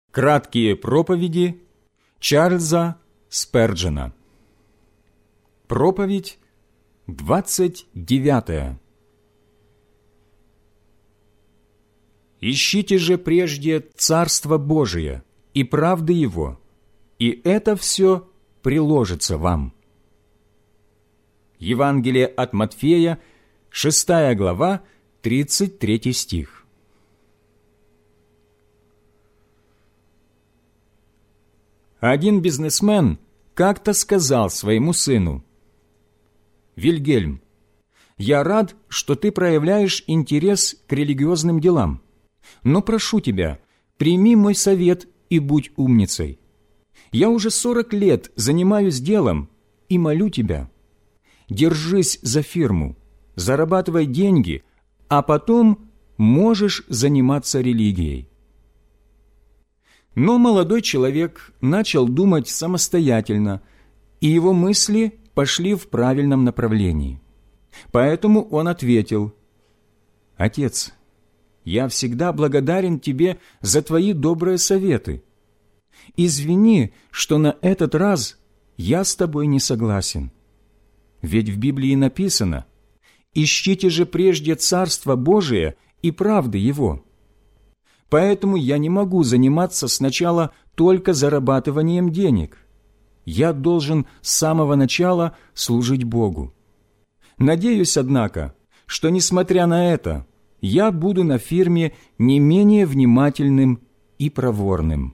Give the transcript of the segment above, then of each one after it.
Краткие проповеди Чарльза Сперджена. Проповедь 29. «Ищите же прежде Царство Божие и правды Его, и это все приложится вам». Евангелие от Матфея, 6 глава, 33 стих. Один бизнесмен как-то сказал своему сыну: «Вильгельм, я рад, что ты проявляешь интерес к религиозным делам, но прошу тебя, прими мой совет и будь умницей. Я уже 40 лет занимаюсь делом и молю тебя. Держись за фирму, зарабатывай деньги, а потом можешь заниматься религией». Но молодой человек начал думать самостоятельно, и его мысли пошли в правильном направлении. Поэтому он ответил: «Отец, я всегда благодарен тебе за твои добрые советы. Извини, что на этот раз я с тобой не согласен. Ведь в Библии написано: «Ищите же прежде Царство Божие и правды Его». Поэтому я не могу заниматься сначала только зарабатыванием денег. Я должен с самого начала служить Богу. Надеюсь, однако, что, несмотря на это, я буду на фирме не менее внимательным и проворным».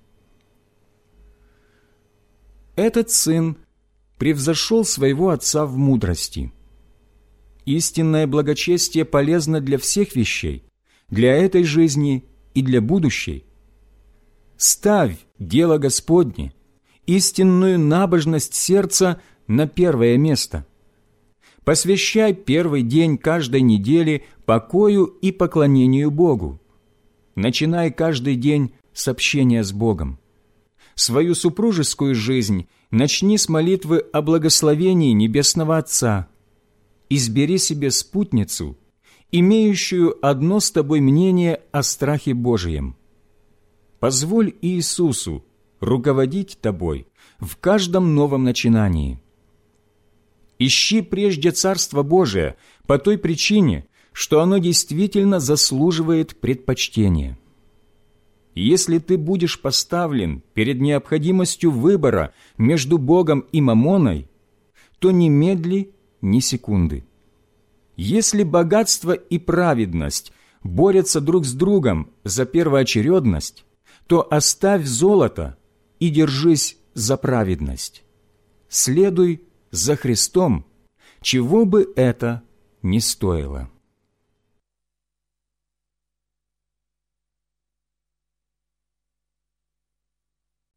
Этот сын превзошел своего отца в мудрости. Истинное благочестие полезно для всех вещей, для этой жизни и для будущей. Ставь дело Господне, истинную набожность сердца на первое место. Посвящай первый день каждой недели покою и поклонению Богу. Начинай каждый день с общения с Богом. Свою супружескую жизнь начни с молитвы о благословении Небесного Отца. Избери себе спутницу, имеющую одно с тобой мнение о страхе Божием. Позволь Иисусу руководить тобой в каждом новом начинании. Ищи прежде Царство Божие по той причине, что оно действительно заслуживает предпочтения. Если ты будешь поставлен перед необходимостью выбора между Богом и мамоной, то не медли ни секунды. Если богатство и праведность борются друг с другом за первоочередность, то оставь золото и держись за праведность. Следуй за Христом, чего бы это ни стоило.